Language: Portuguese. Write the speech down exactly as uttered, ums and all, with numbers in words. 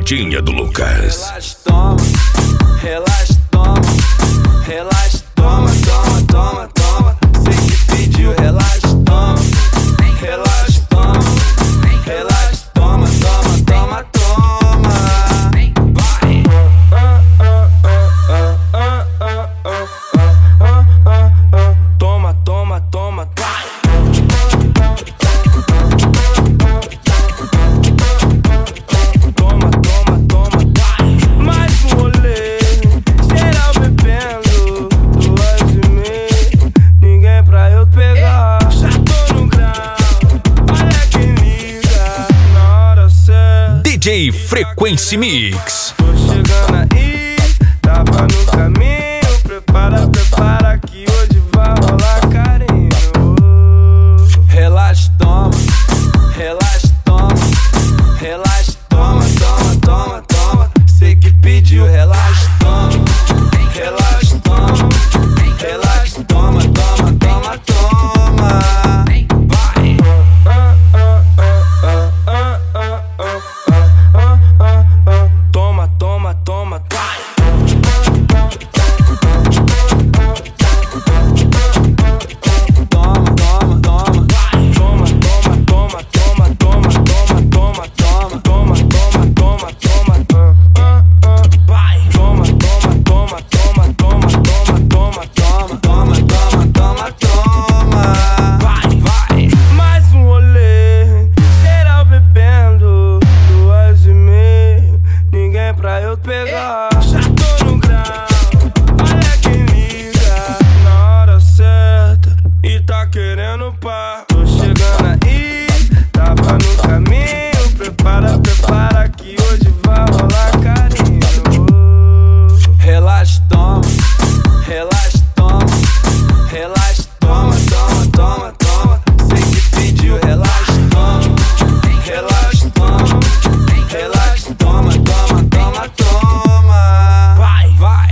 Esquerdinha do Lucas. Relaxa, toma, relaxa, toma, relaxa, toma, toma, toma, toma. Sei que pediu, relaxa, toma, relaxa, toma, relaxa, toma, toma, toma, toma. Vai. Toma, toma, toma, vai. Toma, toma, toma, vai. Mais um rolê, geral bebendo, duas e meia, ninguém pra eu pegar. Já tô no grau, olha quem liga, na hora certa. D J Frequency Mix. Tô chegando aí, tava no caminho.